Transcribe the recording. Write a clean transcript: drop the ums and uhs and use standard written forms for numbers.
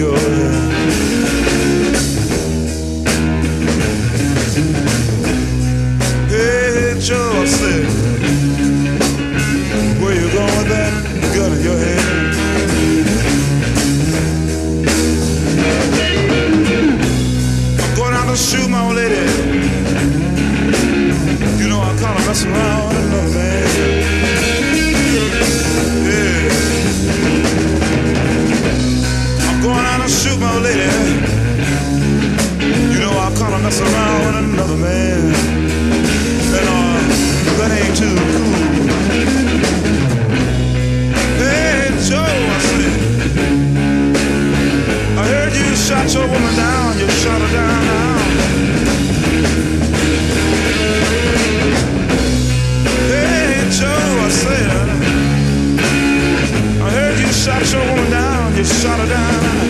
go. Hey, Joe, I said, where you going with that gun in your hand? I'm going out to shoot my old lady. You know I kinda mess around with another man. Yeah. I'm going out to shoot my old lady. You know I kinda mess around with another man. And that ain't too cool. Hey Joe, I said, I heard you shot your woman down. You shot her down now. Hey Joe, I said, I heard you shot your woman down. You shot her down.